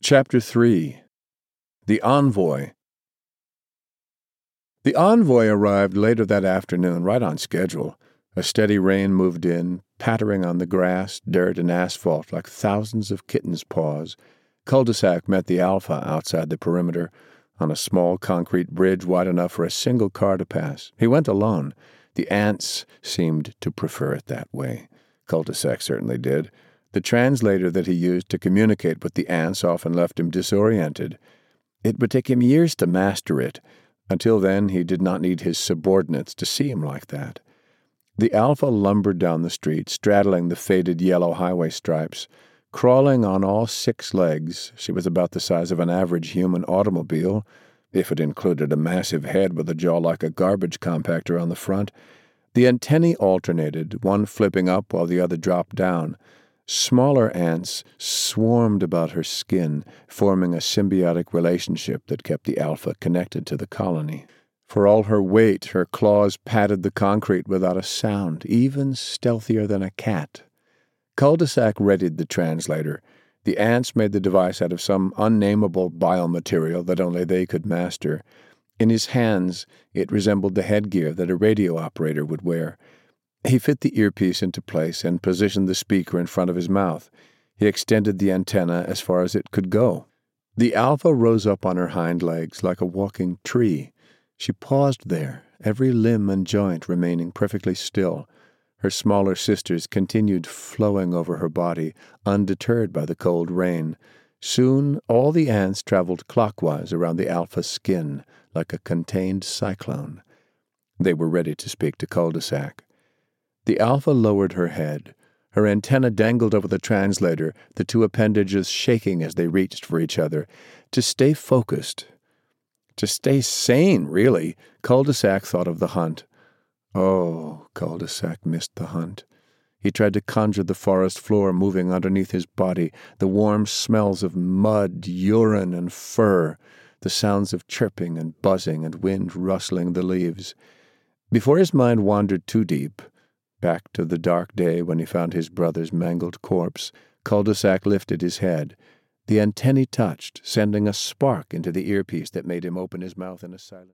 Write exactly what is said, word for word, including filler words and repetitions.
Chapter three. The Envoy. The envoy arrived later that afternoon, right on schedule. A steady rain moved in, pattering on the grass, dirt, and asphalt like thousands of kittens' paws. Cul-de-sac met the Alpha outside the perimeter, on a small concrete bridge wide enough for a single car to pass. He went alone. The ants seemed to prefer it that way. Cul-de-sac certainly did. The translator that he used to communicate with the ants often left him disoriented. It would take him years to master it. Until then, he did not need his subordinates to see him like that. The Alpha lumbered down the street, straddling the faded yellow highway stripes. Crawling on all six legs, she was about the size of an average human automobile, if it included a massive head with a jaw like a garbage compactor on the front. The antennae alternated, one flipping up while the other dropped down. Smaller ants swarmed about her skin, forming a symbiotic relationship that kept the Alpha connected to the colony. For all her weight, her claws patted the concrete without a sound, even stealthier than a cat. Cul-de-sac readied the translator. The ants made the device out of some unnameable biomaterial that only they could master. In his hands, it resembled the headgear that a radio operator would wear. He fit the earpiece into place and positioned the speaker in front of his mouth. He extended the antenna as far as it could go. The Alpha rose up on her hind legs like a walking tree. She paused there, every limb and joint remaining perfectly still. Her smaller sisters continued flowing over her body, undeterred by the cold rain. Soon all the ants traveled clockwise around the Alpha's skin, like a contained cyclone. They were ready to speak to Cul-de-sac. The Alpha lowered her head. Her antenna dangled over the translator, the two appendages shaking as they reached for each other. To stay focused, to stay sane, really, Cul-de-sac thought of the hunt. Oh, Cul-de-sac missed the hunt. He tried to conjure the forest floor moving underneath his body, the warm smells of mud, urine, and fur, the sounds of chirping and buzzing and wind rustling the leaves. Before his mind wandered too deep, back to the dark day when he found his brother's mangled corpse, Cul-de-sac lifted his head. The antennae touched, sending a spark into the earpiece that made him open his mouth in a silent